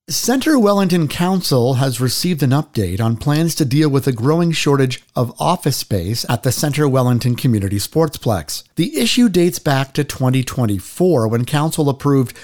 Centre Wellington Council has received an update on plans to deal with a growing shortage of office space at the Centre Wellington Community Sportsplex. The issue dates back to 2024 when Council approved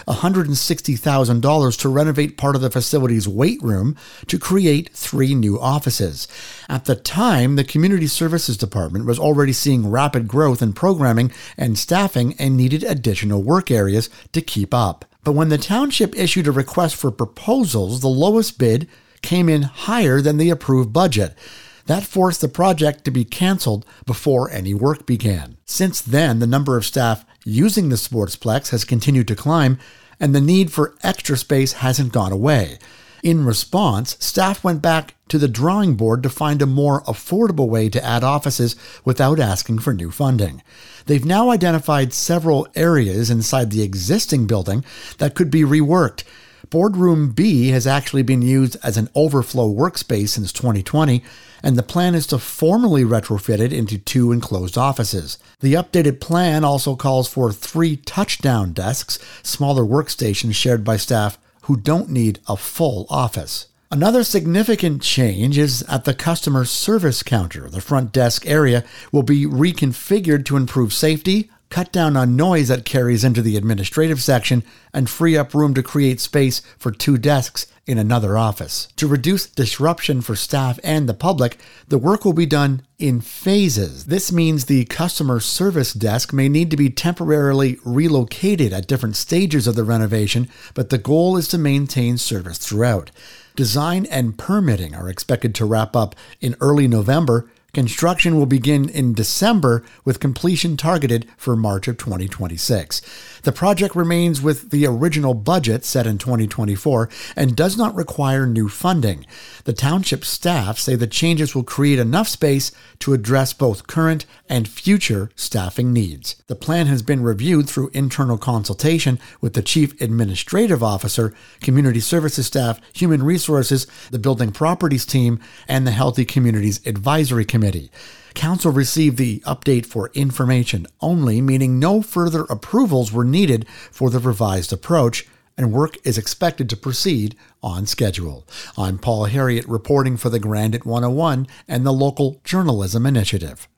$160,000 to renovate part of the facility's weight room to create 3 new offices. At the time, the Community Services Department was already seeing rapid growth in programming and staffing and needed additional work areas to keep up. But when the township issued a request for proposals, the lowest bid came in higher than the approved budget. That forced the project to be canceled before any work began. Since then, the number of staff using the Sportsplex has continued to climb, and the need for extra space hasn't gone away. In response, staff went back to the drawing board to find a more affordable way to add offices without asking for new funding. They've now identified several areas inside the existing building that could be reworked. Boardroom B has actually been used as an overflow workspace since 2020, and the plan is to formally retrofit it into 2 enclosed offices. The updated plan also calls for 3 touchdown desks, smaller workstations shared by staff who don't need a full office. Another significant change is at the customer service counter. The front desk area will be reconfigured to improve safety, cut down on noise that carries into the administrative section, and free up room to create space for 2 desks in another office. To reduce disruption for staff and the public, the work will be done in phases. This means the customer service desk may need to be temporarily relocated at different stages of the renovation, but the goal is to maintain service throughout. Design and permitting are expected to wrap up in early November. Construction will begin in December, with completion targeted for March of 2026. The project remains with the original budget set in 2024 and does not require new funding. The township staff say the changes will create enough space to address both current and future staffing needs. The plan has been reviewed through internal consultation with the Chief Administrative Officer, Community Services staff, Human Resources, the Building Properties team, and the Healthy Communities Advisory Committee. Council received the update for information only, meaning no further approvals were needed for the revised approach, and work is expected to proceed on schedule. I'm Paul Harriet reporting for the Grandit 101 and the Local Journalism Initiative.